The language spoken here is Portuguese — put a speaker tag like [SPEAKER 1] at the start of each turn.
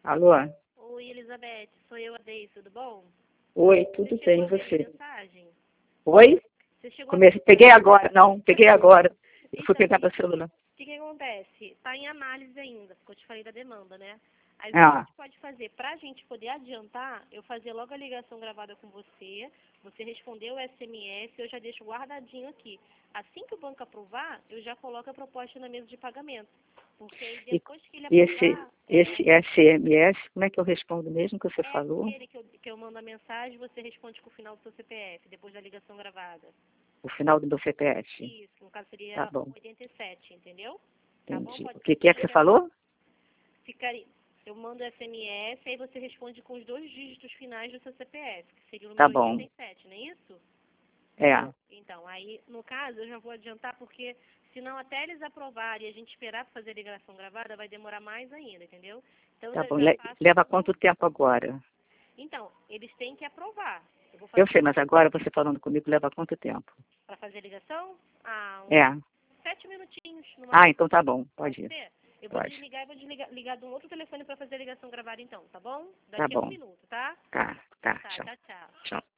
[SPEAKER 1] Alô?
[SPEAKER 2] Oi, Elizabeth, sou eu, a Deise, tudo bom?
[SPEAKER 1] Oi, tudo bem, e
[SPEAKER 2] Você chegou a ver
[SPEAKER 1] você?
[SPEAKER 2] minha mensagem?
[SPEAKER 1] Oi?
[SPEAKER 2] Você chegou a ver?
[SPEAKER 1] Peguei agora, não, peguei agora. Eu fui
[SPEAKER 2] Então,
[SPEAKER 1] pegar meu celular.
[SPEAKER 2] o que acontece? Está em análise ainda, porque eu te falei da demanda, né? Aí o que a
[SPEAKER 1] Ah,
[SPEAKER 2] gente pode fazer? Para a gente poder adiantar, eu fazer logo a ligação gravada com você respondeu o SMS, eu já deixo guardadinho aqui. Assim que o banco aprovar, eu já coloco a proposta na mesa de pagamento. Porque aí
[SPEAKER 1] e,
[SPEAKER 2] depois que ele
[SPEAKER 1] e esse,
[SPEAKER 2] aprovar,
[SPEAKER 1] esse SMS, como é que eu respondo mesmo que você
[SPEAKER 2] é
[SPEAKER 1] falou?
[SPEAKER 2] aquele que eu mando a mensagem, você responde com o final do seu CPF, depois da ligação gravada.
[SPEAKER 1] O final do meu CPF.
[SPEAKER 2] Isso, no caso
[SPEAKER 1] Tá
[SPEAKER 2] seria
[SPEAKER 1] bom,
[SPEAKER 2] 87, entendeu? Tá bom?
[SPEAKER 1] entendi.
[SPEAKER 2] Pode
[SPEAKER 1] O
[SPEAKER 2] ser
[SPEAKER 1] que
[SPEAKER 2] que
[SPEAKER 1] é que você
[SPEAKER 2] chegue
[SPEAKER 1] falou?
[SPEAKER 2] ficaria. Eu mando SMS, aí você responde com os 2 dígitos finais do seu CPF, que seria o
[SPEAKER 1] Tá
[SPEAKER 2] número
[SPEAKER 1] bom,
[SPEAKER 2] 87, não é isso?
[SPEAKER 1] é,
[SPEAKER 2] Então, aí, no caso, eu já vou adiantar, porque senão até eles aprovarem e a gente esperar para fazer a ligação gravada, vai demorar mais ainda, entendeu? Então,
[SPEAKER 1] tá
[SPEAKER 2] eu
[SPEAKER 1] bom.
[SPEAKER 2] já faço
[SPEAKER 1] Leva
[SPEAKER 2] tudo.
[SPEAKER 1] quanto tempo agora?
[SPEAKER 2] Então, eles têm que aprovar. Eu vou
[SPEAKER 1] Eu
[SPEAKER 2] fazer
[SPEAKER 1] sei, mas agora você falando comigo leva quanto tempo?
[SPEAKER 2] para fazer a ligação? Ah, uns
[SPEAKER 1] É.
[SPEAKER 2] 7 minutinhos, no
[SPEAKER 1] Ah,
[SPEAKER 2] máximo.
[SPEAKER 1] então tá bom,
[SPEAKER 2] Pode
[SPEAKER 1] pode ir,
[SPEAKER 2] ser? Eu vou
[SPEAKER 1] pode.
[SPEAKER 2] desligar e vou ligar de um outro telefone para fazer a ligação gravada então, tá bom?
[SPEAKER 1] Tá
[SPEAKER 2] Daqui a 1
[SPEAKER 1] bom,
[SPEAKER 2] minuto, tá?
[SPEAKER 1] tá,
[SPEAKER 2] Então
[SPEAKER 1] tá,
[SPEAKER 2] tá,
[SPEAKER 1] tchau,
[SPEAKER 2] tchau, tchau.
[SPEAKER 1] tchau.